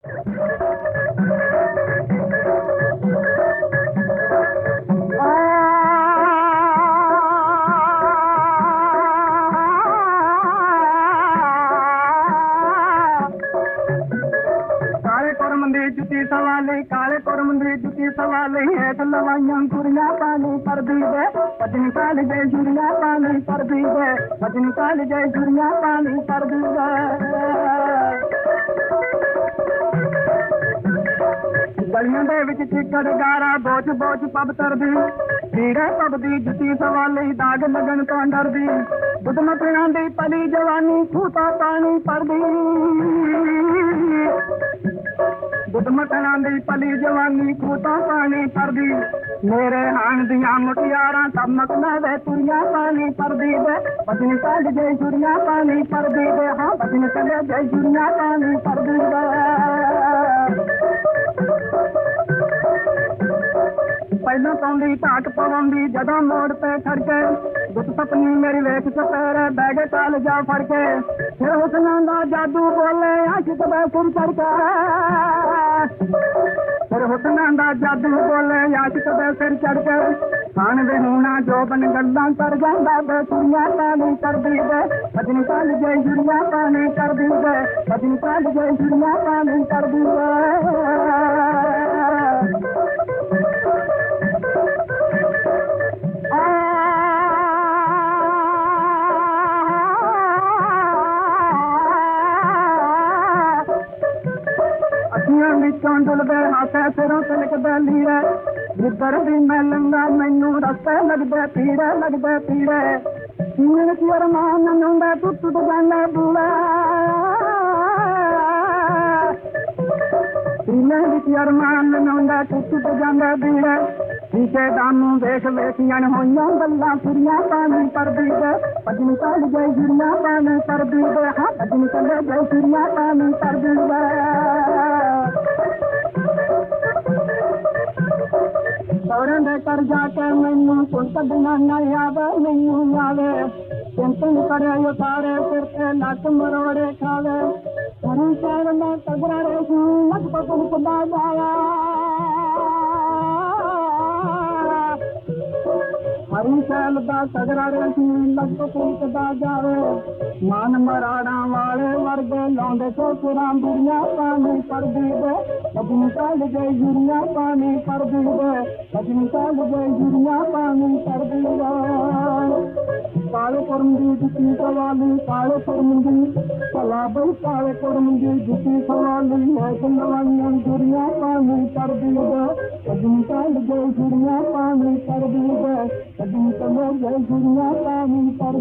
जुती सवाली काले कोरमंदी जुती सवाली हेठ लवाइयां कुड़ियां पानी पर दी दे पजनी काली जय जुड़ियां पानी पर दी दे पजनी काली जय जुड़ियां पानी पर दी दे गलियां दे विच चिकड़ गारा बोझ बोझ पब तरदी हीरे पब दी जुती सवाली दाग लगन तो डरदी बुधमतियां दी पली जवानी खूता पानी पर दी बुधमतियां दी पली जवानी खूता पानी पर दी मेरे हान दियां मुटियारां सब मकना वे तुरियां पानी पर दी दे पजनी काली जय जुड़ियां पानी पर दी दे हाँ पजनी काली जय जुड़ियां पानी पर दी दे पहला पौंदी ढाक पवंदी जदा मोड़ पे खड़के गुट सपनी मेरी वेख सपेरे बैगे काल जा फड़के फिर हुस्ना दा जादू बोले आशिक वे सिर चढ़के फिर हुस्ना दा जादू बोले आशिक वे सिर चढ़के खान दे होना जो बन गल्लां कर जांदा बे तुरियां पानी कर दी दे पजनी काली जय जुड़ियां पानी कर दी दे पजनी काली जय जुड़ियां पानी कर दी दे डुलदे हाथे सिरों ते लिखदे लीरे जिधर भी मैं लंघा मैनू रस्ते लगदे पीड़े सीने च अरमान नंदा टुट जांदा बूड़ा सीने विच अरमान नंदा टुट जांदा बूड़ा पीछे दानू देख वेखियां होइयां गल्लां तुरियां पानी पर दी दे पजनी काली जय जुड़ियां पानी पर दी दे हाँ पजनी काली जय जुड़ियां पानी पर दी दे सौरे दे कर जाके मैनू कुल कदना नहीं आवे मैनू आवे चिंतन करे उतारे फिर के लक मरोड़े खावे हरी शहर में तगड़ा रेशू लग पकुल खुदा जाया हरी शैल दा तगड़ा रेशू लग पकुल खुदा जावे मान मराड़ा वाले वर्गे लौंदे चोकरां बुढ़ियां पानी पर दी दे पजनी काली जय जुड़ियां पानी पर दी दे पजनी काली जय जुड़ियां पानी पर दी दे काले कोरमंदी जुती सवाली काले कोरमंदी भला बई काले कोरमंदी जुती सवाली हेठ लवाइयां जुड़ियां पानी पर दी दे पजनी काली जय जुड़ियां पानी पर दी दे पजनी काली जय जुड़ियां पानी पर